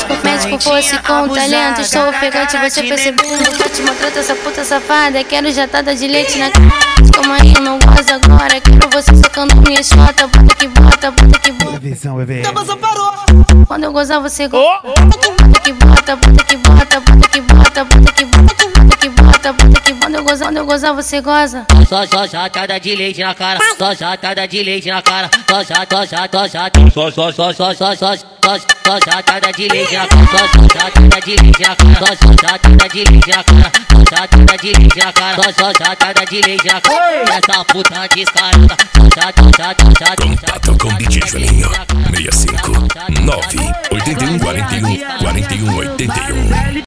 médico fosse com talento. Estou ofegante, você percebendo. Bate, maltrata essa puta safada. Quero jatada de leite na cara. Calma aí, eu não gosto agora. Quero você socando minha chota. Bota que bota, bota que bota. Visão, bebê. Quando eu gozar você gosta. Bota que bota, bota que bota, bota que bota, bota que bota, bota que bota, bota que bota. Quando eu gozar você goza. Só jatada de leite na cara. Só jatada de leite na cara. Só jatada de leite na cara. Só jatada de leite na cara. Só jatada de leite na cara. Só jatada de leite na cara. Só jatada de leite na cara. Essa puta descarada. Contato com DJ Juninho 65 9 81 41 41 81.